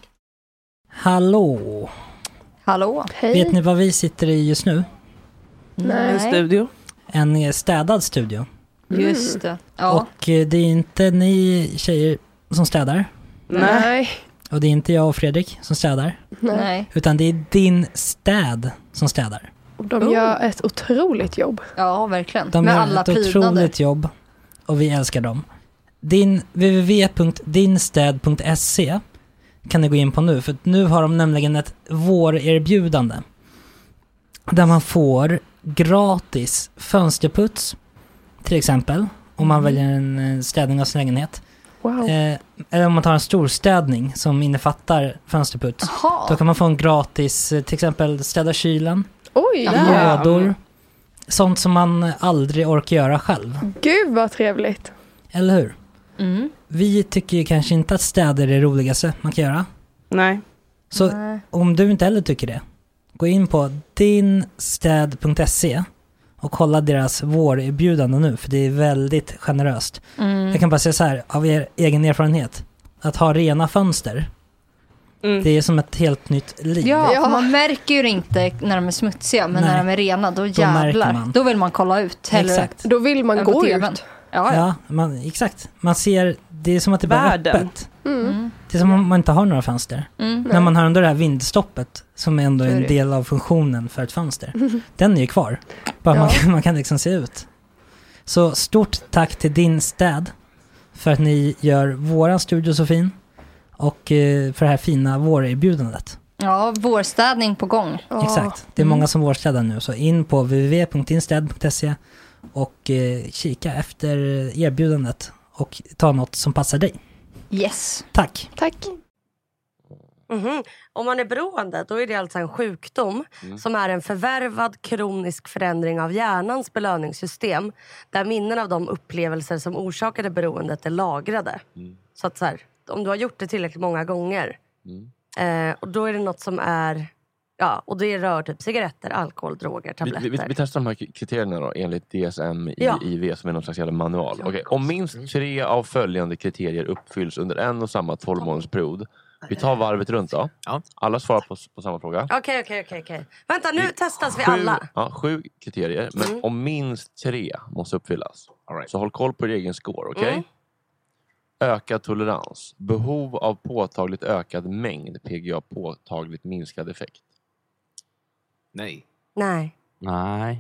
Hallå. Hallå. Vet ni vad vi sitter i just nu? En studio. En eh, städad studio. Just det. Ja. Och eh, det är inte ni tjejer som städar. Nej. Och det är inte jag och Fredrik som städar. Nej. Utan det är din städ som städar. Och de gör ett otroligt jobb. Ja, verkligen. De Med gör alla ett prydnader. otroligt jobb. Och vi älskar dem. Din w w w punkt dinstäd punkt se kan ni gå in på nu. För nu har de nämligen ett vårerbjudande. Där man får gratis fönsterputs. Till exempel. Om man väljer en eh, städning av sin lägenhet. Wow. Eh, eller om man tar en storstädning som innefattar fönsterputs. Jaha. Då kan man få en gratis, eh, till exempel städa kylen. Oj. Lådor. Sånt som man aldrig orkar göra själv. Gud vad trevligt. Eller hur? Mm. Vi tycker ju kanske inte att städer är det roligaste man kan göra. Nej. Så Nej. om du inte heller tycker det, gå in på dinstäd punkt se och kolla deras vårerbjudande nu, för det är väldigt generöst. Mm. Jag kan bara säga så här, av er egen erfarenhet, att ha rena fönster, Mm. det är som ett helt nytt liv. Ja, Ja. för man märker ju det inte när de är smutsiga, men Nej. när de är rena, då märker jävlar. man. Då vill man kolla ut. Hellre Exakt. Då vill man än på gå tvn. ut. Ja, ja. Ja, man, exakt. Man ser, det är som att det bara är Världen. öppet. Mm. Mm. Det är som om man inte har några fönster. Mm. När man har ändå det här vindstoppet som ändå är Så är en det. del av funktionen för ett fönster. Den är ju kvar. Bara man, Ja. kan, man kan liksom se ut. Så stort tack till din städ för att ni gör våran studio så fin och eh, för det här fina vårerbjudandet. Ja, vårstädning på gång. Ja. Exakt. Det är Mm. många som vårstädar nu, så in på w w w punkt dinstäd punkt se och eh, kika efter erbjudandet och ta något som passar dig. Yes. Tack. Tack. Mhm. Om man är beroende, då är det alltså en sjukdom som är en förvärvad kronisk förändring av hjärnans belöningssystem, där minnen av de upplevelser som orsakade beroendet är lagrade. Så att så här, om du har gjort det tillräckligt många gånger. Mm. Eh, och då är det något som är... Ja, och det rör typ cigaretter, alkohol, droger, tabletter. Vi, vi, vi testar de här kriterierna då, enligt D S M I, Ja. I V som är någon slags jävla manual. Okay. Om minst tre av följande kriterier uppfylls under en och samma tolv månadersperiod. Vi tar varvet runt då. Ja. Alla svarar på, på samma fråga. Okej, okej, okej, okej. Vänta, nu I testas vi sju, alla. Ja, sju kriterier. Men Mm. om minst tre måste uppfyllas. All right. Så håll koll på din egen score, okej? Okay? Mm. Ökad tolerans. Behov av påtagligt ökad mängd. P G A påtagligt minskad effekt. Nej. Nej, Nej.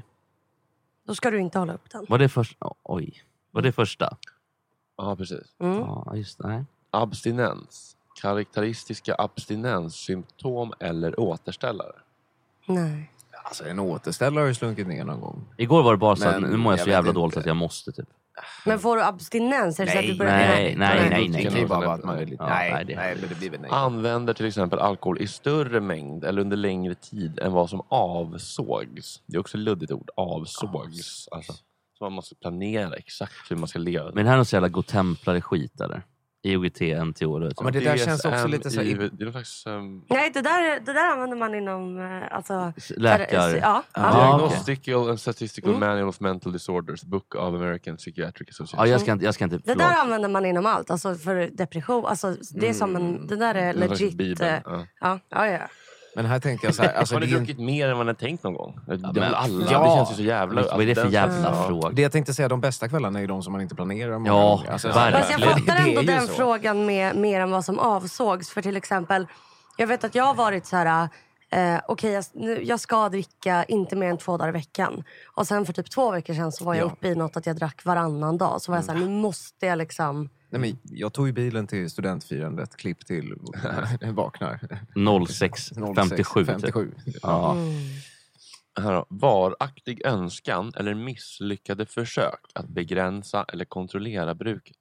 då ska du inte hålla upp den. Var det första? Oj. Var det första? Ja, precis. Mm. Ja, just nej. Abstinens. Karaktäristiska abstinenssymptom eller återställare. Nej. Alltså en återställare har ju slunkit ner någon gång. Igår var det bara så att Men nu mår jag jag så jävla vet dåligt inte. att jag måste typ. Men får du abstinens? Är det så att du börjar... Nej, nej, nej, Det kan nej. ju bara vara att man är lite... Ja, nej, nej, det- nej, men det blir väl nej. Använder till exempel alkohol i större mängd eller under längre tid än vad som avsågs. Det är också ett luddigt ord. Avsågs. Alltså, så man måste planera exakt hur man ska leva. Men det här är någon så jävla godtemplare skit eller? I O G T, N T O. Ja, men det där känns också lite så... I, det är någon slags... Um, Nej, det där, det där använder man inom... eh, Alltså, Läkare. Ja, ja. Diagnostical and Statistical Mm. Manual of Mental Disorders, Book of American Psychiatric Association. Ja, jag ska inte... Jag ska inte Det där använder man inom allt. Alltså för depression. Alltså, det är som en... Det där är Någon slags legit. Bibeln, eh, ja. Ja, ja, ja. Men här tänker jag så här... Alltså, har ni det är- druckit mer än vad ni har tänkt någon gång? Ja, men alla, ja. det känns ju så jävla... Vad är det för den- jävla Ja. fråga? Det jag tänkte säga, de bästa kvällarna är ju de som man inte planerar. många Ja, gånger. Alltså, verkligen. Fast jag Verkligen. fattar Det är ändå ju den så. frågan med mer än vad som avsågs. För till exempel, jag vet att jag har varit så här... Eh, Okej, jag, nu- jag ska dricka inte mer än två dagar i veckan. Och sen för typ två veckor sedan så var jag Ja. uppe i något att jag drack varannan dag. Så var jag så här, nu måste jag liksom... Nej, men jag tog ju bilen till studentfirandet, klipp till vaknar. noll sex femtiosju. femtiosju. Typ. Ja. Mm. Här då. Varaktig önskan eller misslyckade försök att begränsa eller kontrollera bruket.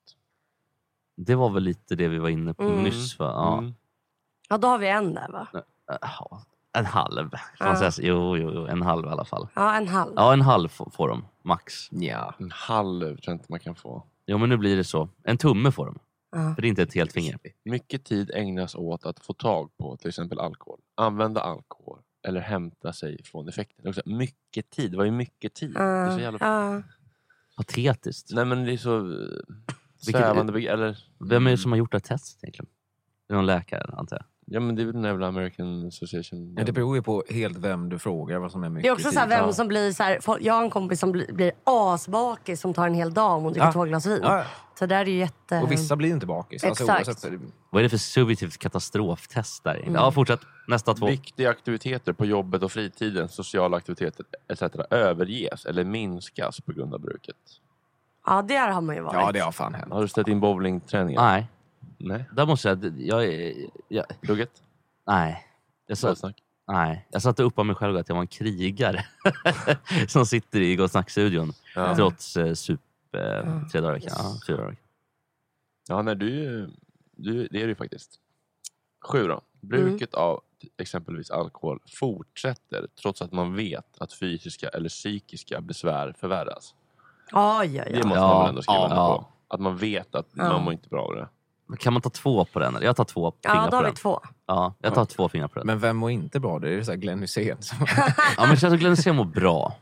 Det var väl lite det vi var inne på Mm. nyss va? Ja. Mm. Ja, då har vi en där va? Ja, en halv. Kan man Ja. säga så? Jo, jo, jo, en halv i alla fall. Ja, en halv. Ja, en halv får, får de, max. Ja. En halv tror jag inte man kan få. Jo, men nu blir det så. En tumme får de. Ja. För det är inte ett helt finger. Mycket tid ägnas åt att få tag på till exempel alkohol. Använda alkohol. Eller hämta sig från effekten. Det är också mycket tid. Vad är mycket tid? Det är så jävla... Ja. Patetiskt. Nej men det är så... eh, Vilket- Svävande beg- eller... Vem är det som har gjort det här testet egentligen? Det är någon läkare, antar jag. Ja men det är väl den jävla American Association. Men det beror ju på helt vem du frågar vad som är mycket Det är också så här, tid. vem Ja. som blir så här, folk- jag har en kompis som blir, blir asbakis som tar en hel dag om hon dricker Ja. två glas vin. Ja, ja. Så där är det ju jätte... Och vissa blir ju inte bakis. Alltså, Exakt. oavsett- Vad är det för subjektivt katastroftest där? Mm. Ja, fortsätt. Nästa två. Viktiga aktiviteter på jobbet och fritiden, sociala aktiviteter et cetera överges eller minskas på grund av bruket. Ja, där har man ju varit. Ja, det har fan hänt. Har du ställt in bowlingträningen? Nej. Nej. Där måste jag... Jag, jag, jag Plugget? nej. Jag satt, Snack. nej. Jag satte upp av mig själv att jag var en krigare. som sitter i Gott Snack-studion. Ja. Trots eh, sup eh, tre dagar i veckan. Ja, fyra dagar i veckan. Ja, nej, du, är ju- du, det är det ju faktiskt. Sju då. Bruket av exempelvis alkohol fortsätter trots att man vet att fysiska eller psykiska besvär förvärras. Oj, oj, Det oj. måste Ja, man väl ändå skriva ja, under ja. på. Att man vet att Ja. man mår inte bra av det. Kan man ta två på den? Eller? Jag tar två fingrar Ja, då på har vi den. två. Ja, jag tar två fingrar på den. Men vem mår inte bra? Det är ju så här Glenn Hysén. som- Ja, men känns att Glenn Hysén mår bra.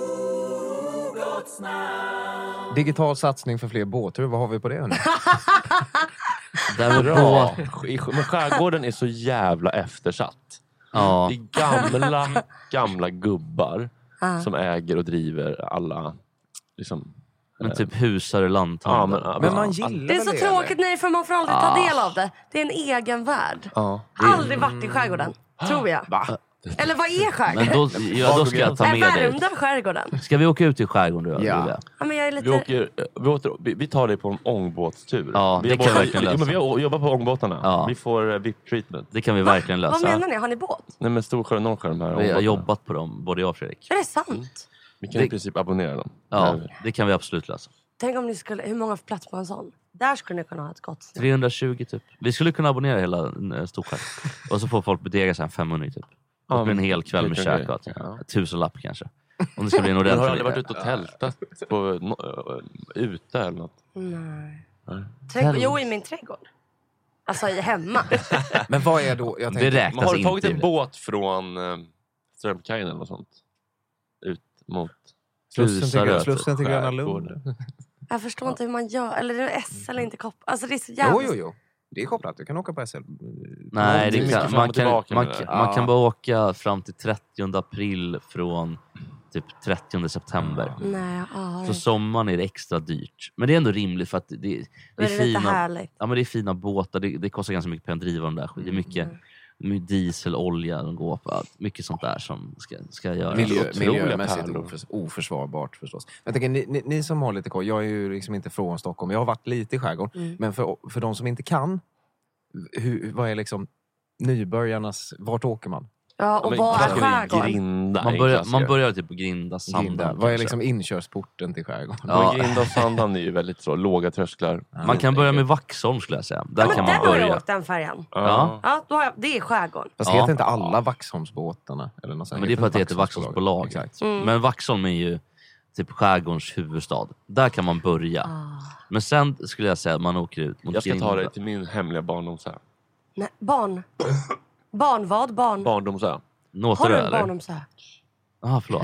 Digital satsning för fler båtar. Vad har vi på det nu? Där var Bra! bra. I- Men skärgården är så jävla eftersatt. Ja. Det är gamla, gamla gubbar Ja. som äger och driver alla... Liksom, Men eh, typ husar och ja, lanthandel. men, Men man ja, gillar Det är väl så det, tråkigt, eller? nej, för man får aldrig ta Ah. del av det. Det är en egen värld. ja. Aldrig varit i skärgården, tror jag. Va? Eller vad är Men skärgården? då, ja, då ska jag ta Är med dig. Värmdö skärgården? Ska vi åka ut i skärgården då? Ja. Julia? Ja, men jag är Vi, lite... åker, vi, åter, vi, vi tar dig på en ångbåtstur. Ja, vi det har kan båda- vi verkligen Jo, lösa. men vi har- jobbar på ångbåtarna. Ja. Vi får uh, V I P-treatment. Det kan vi verkligen Vad lösa. menar ni? Har ni båt? Nej men Storsjö och Norrsjö, de här Vi har ångbåtarna. jobbat på dem, både jag och Fredrik. Är det sant? Vi kan Det- i princip abonnera dem. Ja, Nej. det kan vi absolut lösa. Tänk om ni skulle... Hur många får plats på en sån? Där skulle ni kunna ha ett gott snack. trehundratjugo typ. Vi skulle kunna abonnera hela eh, Storsjö. Och så får folk bedega sig femhundra typ. Och med en hel kväll med det käk kan och vi. Ja. ja. tusenlapp kanske. Om det ska bli en Men har du ordentlig... aldrig varit ute och tältat på, no, ute eller något? Nej. Nej. Trädgård. Jo, i min trädgård. Alltså hemma. Men vad är då? Jag Det räknas Men har du inte. tagit en i det. båt från eh, Strömkajen eller något sånt? Ut mot Slussen till, Husarö, Slussen till Gröna skärgård. Lund. Jag förstår inte hur man gör. Eller det är S eller inte kopplat. Alltså det är så jävla... Jo, jo, jo. Det är kopplat. Du kan åka på S L. Nej, det mycket kan, fram man, och kan, tillbaka man, med det kan, där. man kan Ja. bara åka fram till trettionde april från typ trettionde september. Nej, ja. Så sommaren är det extra dyrt. Men det är ändå rimligt för att det, det, Då är, är det lite fina, härligt. ja, men det är fina båtar. Det, det kostar ganska mycket pengar att driva dem där. Det är mycket, mycket diesel, olja de går på. Allt. Mycket sånt där som ska, ska göra. Miljö, Otroliga miljömässigt pärlor. oförs- oförsvarbart förstås. Jag tänker, ni, ni, ni som har lite koll, jag är ju liksom inte från Stockholm. Jag har varit lite i skärgården. Mm. Men för, för de som inte kan, hur, vad är liksom nybörjarnas, vart åker man? Ja, och Men vad är klassiker skärgården? Grinda. Man är börjar, klassiker. man börjar typ på Grinda, Sandhamn. Grinda. Vad är kanske. liksom inkörsporten till skärgården? Ja. Men Grinda och Sandhamn är ju väldigt så låga trösklar. Man kan börja med Vaxholm skulle jag säga. Där Ja, men kan den man har jag börja. åkt, den färjan. Ja. Ja, då har jag, det är skärgården. Fast Ja. heter inte alla Vaxholmsbåtarna? Eller något sånt? Men det är för att det heter Vaxholmsbolag. Exakt. Mm. Men Vaxholm är ju typ skärgårdens huvudstad. Där kan man börja. Ah. Men sen skulle jag säga att man åker ut mot Jag ska ta Grinda. dig till min hemliga barndomsö. Nej, barn. Barn vad? Barn. Barndomsö. Nåter Har du du en eller? barndomsö? Ja, förlåt.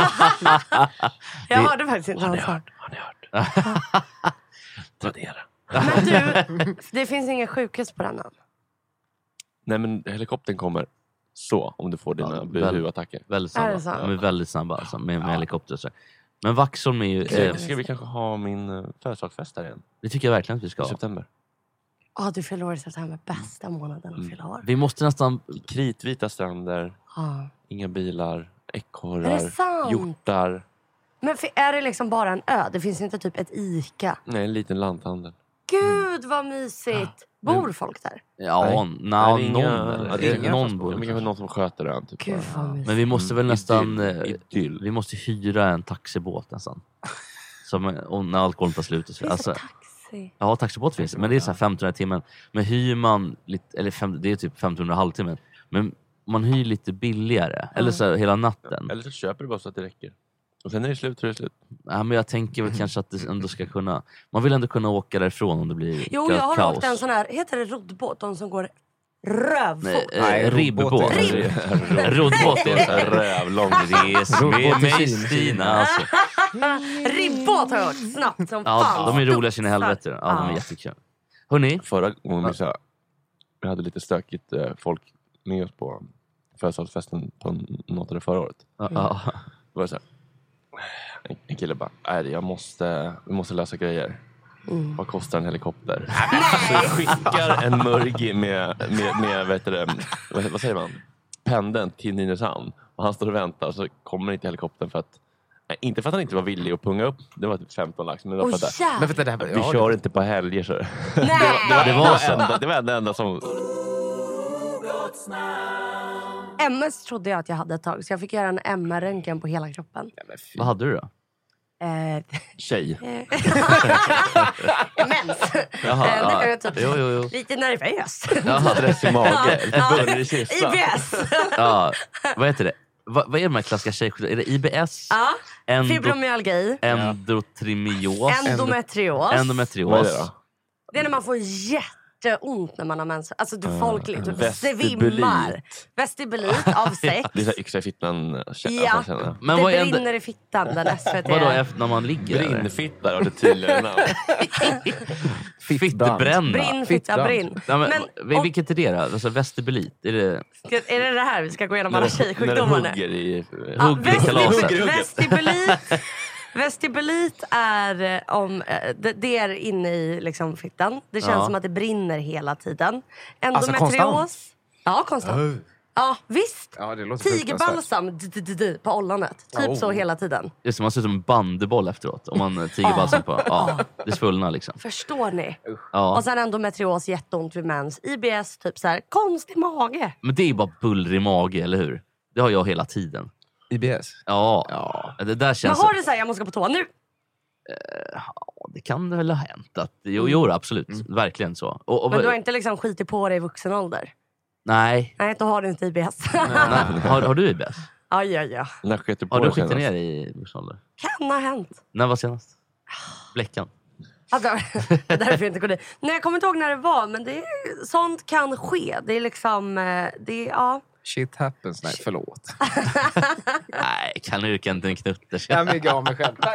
Jag hörde faktiskt inte vad han sa. Har ni hört? Tradera. Men du, det finns ingen sjukhus på den än. Nej, men helikoptern kommer så om du får dina Ja, ja, väl- huvudattacker. Väldigt Är snabba. det så? De är väldigt snabba alltså, med, med helikopter och så. Men Vaxholm är ju... Ska, Eh, ska vi kanske ha min uh, födelsedagsfest här igen? det tycker jag verkligen att vi ska I ha. september. Ja, du fyller år i september. Bästa månaden att fylla år. Vi måste nästan... Kritvita stränder, Ja. inga bilar, Är det ekorrar, sant? hjortar. Men för- är det liksom bara en ö? Det finns inte typ ett Ica? Nej, en liten lanthandel. Gud vad mysigt! Bor folk där? Ja, Nej. na, Nej, det är någon inga- eller? ja, det är inga någon som- bor det är kanske. någon som sköter ön. Typ. Gud vad mysigt. Men vi måste väl Mm, nästan... idyll, eh, idyll. Vi måste hyra en taxibåt nästan. Som, eh, om, när alkoholen tar slut. Och så. Finns Alltså, det taxi? ja, taxibåt finns det. Men det är så här femtonhundra timmen. Men hyr man lite... Eller fem, det är typ femtonhundra halvtimmen. Men man hyr lite billigare. Eller så här, hela natten. Eller så köper du bara så att det räcker. Och sen är det slut, så är det slut. Ja, men jag tänker väl kanske att det ändå ska kunna... Man vill ändå kunna åka därifrån om det blir Jo, ka- jag har kaos. åkt en sån här, heter det roddbåt? De som går rövfort. Nej, eh, Nej, ribbåt. roddbåt är- Ribb- Roddbåt är så här rövlång. Res med Roddbåt mig är fin. Stina. Alltså. Ribbåt har jag åkt snabbt som Ja, fan. de är roliga sin i helvete. Ja, de är jättekul. Hörrni, Förra gången vi, sa, vi hade lite stökigt eh, folk med oss på födelsedagsfesten på något förra året. ja, ja. Det var så här, en, en kille bara, nej, jag måste, vi måste lösa grejer. Mm. Vad kostar en helikopter? Så jag skickar en murgi med, med, med vet du, det, vad, vad säger man? Pendeln till Nynäshamn. Och han står och väntar och så kommer inte helikoptern för att, nej, inte för att han inte var villig att punga upp. Det var typ femton lax. Men det var Åh, för att, jävlar. Men vänta, det här, vi ja, kör det, inte på helger så. Nej. Det var, Det var så. enda, det var det enda som... M S trodde jag att jag hade ett tag. Så jag fick göra en M R-röntgen på hela kroppen. Vad hade du då? Eh, Tjej. mens. Jaha, Eh, ja. nej, typ Jo, jo, jo. lite nervös. Jaha. Stress i mage. Lite Ja. buller i kistan. I B S. Ja, vad heter det? Va, vad är de här klassiska tjejsjukdomarna? Är det I B S? Ja. Endo- Fibromyalgi. Endotrimios? Endometrios. Endometrios. Vad är det då? Det är när man får jätteont när man har mens. Alltså du folk du Vestibulit. svimmar. Vestibulit av sex. Det är så här yxa i fittan. Ja. Men det vad är ändå- brinner i fittan, den S V T. Vadå, efter när man ligger? eller? Brinnfitta har det tydligare namn. Fittbränna. Brinn, fitta, Fittbrand. brinn. Ja, men, Men, om, vilket är det då? Alltså vestibulit? Är det ska, är det det här vi ska gå igenom alla När det tjejsjukdomar nu? hugger i... Ja, hugger i kalaset? vestibulit, vestibulit, vestibulit är eh, om eh, det, det är inne i liksom fittan. Det känns Ja. som att det brinner hela tiden. Alltså, Endometrios. konstant? Ja, konstant. Ja, visst. ja, det låter fruktansvärt. Tigerbalsam d- d- d- d- på ollonet. Typ Oh. så hela tiden. Just det, man ser ut som en bandyboll efteråt. Om man tigerbalsam på. Ja, det svullnar liksom. Förstår ni? Ja. Och sen endometrios, jätteont vid mens. I B S, typ så här, konstig mage. Men det är ju bara bullrig mage, eller hur? Det har jag hela tiden. I B S? Ja, Ja. det där Men känns... har du så här, jag måste gå på toa nu? Ja, det kan det väl ha hänt. Att, jo, jo, absolut. Verkligen så. Och, och, Men du har inte liksom skitit på dig i vuxen ålder? Nej. Nej, då har du inte I B S. Nej. Har, har du I B S? Ja, ja, ja. När sket du på Har du dig skitit senast? ner i vuxen ålder? Kan ha hänt. När var senast? Bläckan? Alltså, därför jag inte går dit. Nej, jag kommer inte ihåg när det var, men det är, sånt kan ske. Det är liksom, det är, ja. Shit happens. Nej, förlåt. Nej, kanurken inte en knutter. Jag myggar av mig själv.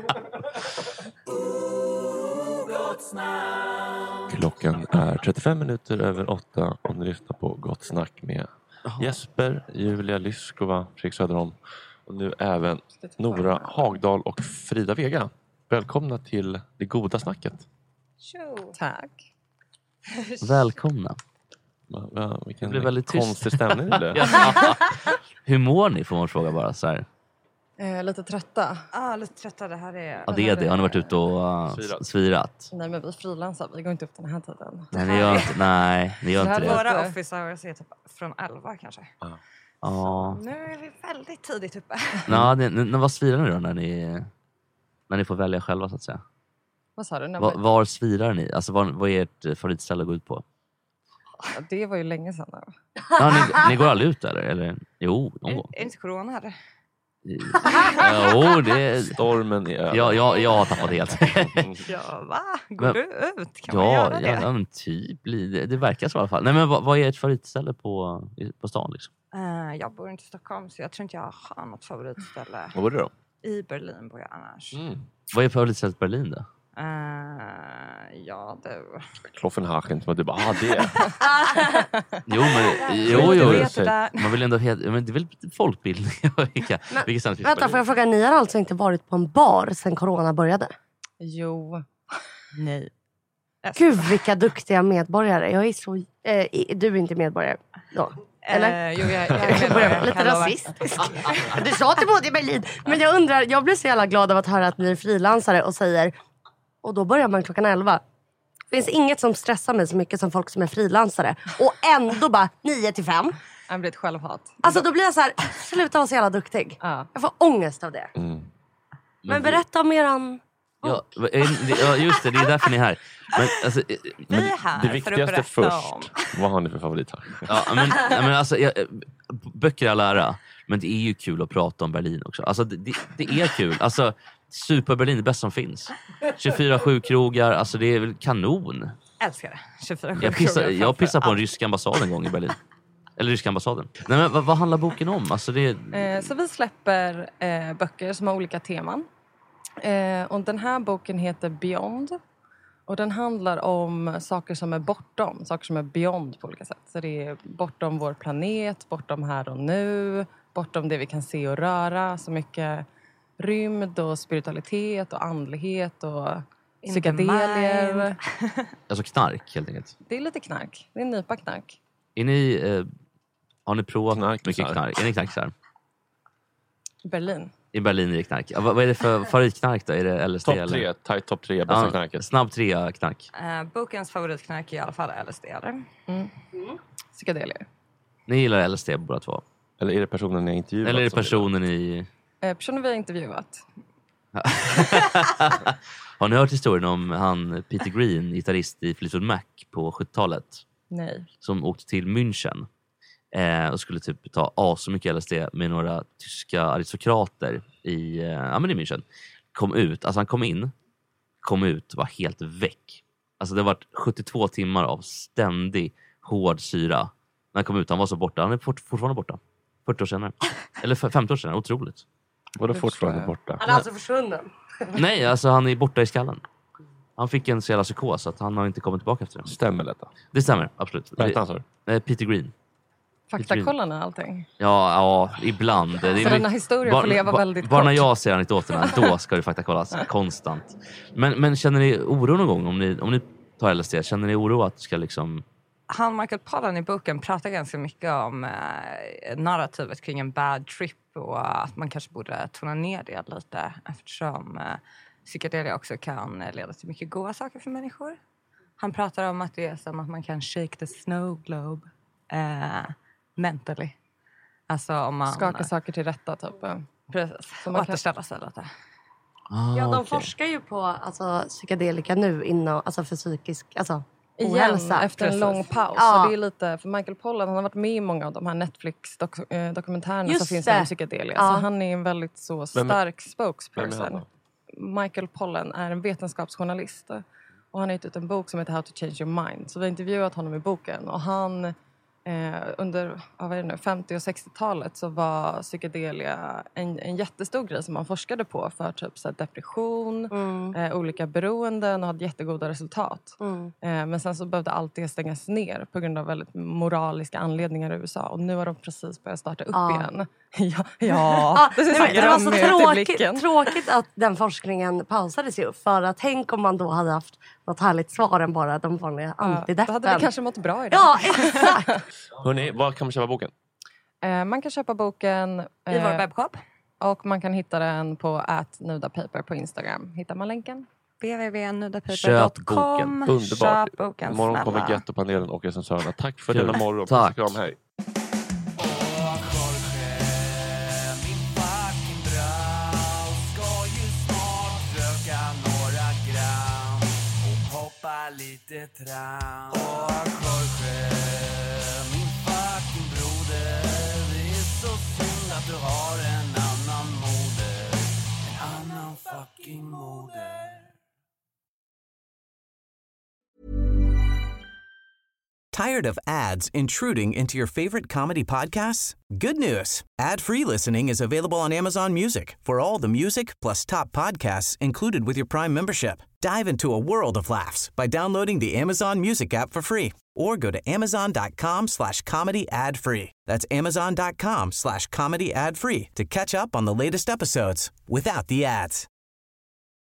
Klockan är trettiofem minuter över åtta och ni lyssnar på Gott snack med Jesper, Julia Lyskova, Fredrik Söderholm och nu även Nora Hagdahl och Frida Vega. Välkomna till det goda snacket. Tjo. Tack. Välkomna. Va, va, vilken det blir väldigt tyst. Konstig stämning det. Ja. Hur mår ni, får man fråga bara så här. Eh, lite trötta. Ah, lite trötta. Det här är... Ja, det är det. Har ni varit ute och uh, svirat. svirat? Nej, men vi frilansar. Vi går inte upp den här tiden. Nej, ni gör inte, nej, ni gör det. inte det. Våra office hours är typ från elva kanske. Ja. Ja. Nu är vi väldigt tidigt uppe. Ja, det, n- vad svirar ni då när ni, när ni får välja själva så att säga? Vad sa du? Va, var svirar ni? Alltså vad, vad är ert favoritställe att gå ut på? Ja, det var ju länge sedan. Då. Ja, ni, ni går aldrig ut eller? eller? Jo, någon gång. Är det inte corona här? Jo, det... Stormen är över. Ja, jag, jag har tappat helt. Ja, va? Går men, du ut? Kan ja, man göra det? Ja, men typ. Det, det verkar så i alla fall. Nej, men vad, vad är ert favoritställe på, på stan liksom? Uh, jag bor inte i Stockholm så jag tror inte jag har något favoritställe. Vad var det då? I Berlin bor jag annars. Mm. Vad är favoritstället i Berlin då? Uh, ja, du. Kloffenhagen, som du bara, ah, det. Jo, men jo, jo, jo, jo. Man vill ändå he- men det är väl folkbildning. vilka, Men, vilka vänta, får jag fråga, ni har alltså inte varit på en bar sedan corona började? Jo. Nej. Gud, vilka duktiga medborgare. Jag är så... Eh, du är inte medborgare då? Eller? Eh, jo, jag, jag är medborgare. Lite rasistisk. Du sa till både i Berlin. Men jag undrar, jag blir så jävla glad av att höra att ni är frilansare och säger... Och då börjar man klockan elva. Det finns inget som stressar mig så mycket som folk som är frilansare. Och ändå bara nio till fem. Jag blir ett självhat. Alltså då blir jag så här, sluta vara så jävla duktig. Ja. Jag får ångest av det. Mm. Men berätta om eran... Ja, ja, just det. Det är därför ni är här. Men, alltså, Vi är här det för viktigaste att berätta först. om... Vad har ni för favorit här? Ja, men, men alltså, jag, böcker är all ära, men det är ju kul att prata om Berlin också. Alltså, det, det, det är kul. Alltså, Super Berlin är det bästa som finns. tjugofyra sju krogar, alltså det är väl kanon. Älskar det. tjugofyra sju Jag pissade, krogar jag pissade på en allt. rysk ambassad en gång i Berlin. Eller ryska ambassaden. Nej, men vad, vad handlar boken om? Alltså, det är... eh, så vi släpper eh, böcker som har olika teman. Eh, och den här boken heter Beyond. Och den handlar om saker som är bortom. Saker som är beyond på olika sätt. Så det är bortom vår planet, bortom här och nu. Bortom det vi kan se och röra. Så mycket rymd och spiritualitet och andlighet och In psykedelier. Alltså knark helt enkelt. Det är lite knark. Det är en nypa knark. Är ni, eh, har ni provat Knark, mycket så knark? Är ni knarkisar? Berlin. I Berlin är det knark. Ja, vad, vad är det för favoritknark då? Är det L S D Topp eller? tre, tajt topp tre, bästa Ja, knarket. snabb trea knark. Uh, bokens favoritknark är i alla fall L S D. Eller? Mm. Psykedelier. Ni gillar L S D båda två? Eller är det personen jag intervjuat? Eller är det som personen i... Uh, personen vi har intervjuat. Har ni hört historien om han Peter Green, gitarrist i Fleetwood Mac på sjuttiotalet? Nej. Som åkte till München eh, och skulle typ ta av så mycket L S D med några tyska aristokrater i, eh, ja, men i München. Kom ut, alltså han kom in, kom ut, var helt väck. Alltså det var sjuttiotvå timmar av ständig hård syra. När han kom ut, han var så borta. Han är fort, fortfarande borta. fyrtio år senare. Eller femtio år senare, otroligt. Vadå fortfarande borta? Han är alltså försvunnen. Nej, alltså han är borta i skallen. Han fick en så jävla psykos att han har inte kommit tillbaka efter det. Stämmer detta? Det stämmer, absolut. Vad heter han, sa du? Eh, Peter Green. Faktakollarna allting. Ja, ja, ibland. Det är Så den här historien får leva väldigt Bara kort. när jag ser anekdoterna, då ska det faktakollas konstant. Men, men känner ni oro någon gång om ni, om ni tar L S D? Känner ni oro att det ska liksom... Han Michael Pollan i boken pratar ganska mycket om eh, narrativet kring en bad trip och att man kanske borde tona ner det lite eftersom eh, psykedelia också kan eh, leda till mycket goda saker för människor. Han pratar om att det är som att man kan shake the snow globe eh, mentally. Alltså om man... Skaka saker till rätta typ. Precis, Som man kan- återställa sig lite. Ah, Ja, de okej. forskar ju på alltså, psykedelika nu inom, alltså för psykisk alltså, Igen, ohälsa. efter en Precis. lång paus. Ja. Och det är lite, för Michael Pollan, han har varit med i många av de här Netflix-dokumentärerna Just som finns det. om psykedelia. Ja. Så han är en väldigt så Vem är- stark Vem är han spokesperson. då? Michael Pollan är en vetenskapsjournalist. Och han har gett ut en bok som heter How to change your mind. Så vi har intervjuat honom i boken. Och han... Eh, under vad är det nu, femtio- och sextiotalet så var psykedelia en, en jättestor grej som man forskade på för typ så här depression, mm. eh, olika beroenden och hade jättegoda resultat. Mm. Eh, men sen så behövde allt det stängas ner på grund av väldigt moraliska anledningar i U S A. Och nu har de precis börjat starta upp Ja. igen. ja, ja. Ah, det, det, ser det var så tråkigt, blicken. tråkigt att den forskningen pausades ju. För att tänk om man då hade haft något härligt svar än bara de vanliga Ja, antideppen. då hade vi kanske mått bra idag. Ja, exakt. Hörrni, var kan man köpa boken? Eh, man kan köpa boken I vår webbshop. Och man kan hitta den på at nudapaper på Instagram. Hittar man länken? w w w punkt nudapaper punkt com. Underbart. Köp boken, Imorgon kommer snälla. Getto-panelen och recensörerna. Tack för Kul. denna morgon. Tack. Puss och kram, hej. Lite tram. Åh, Jorge, min fucking broder. Det är så synd att du har en annan moder. En annan fucking moder. Tired of ads intruding into your favorite comedy podcasts? Good news. Ad-free listening is available on Amazon Music for all the music plus top podcasts included with your Prime membership. Dive into a world of laughs by downloading the Amazon Music app for free or go to amazon.com slash comedy ad free. That's amazon.com slash comedy ad free to catch up on the latest episodes without the ads.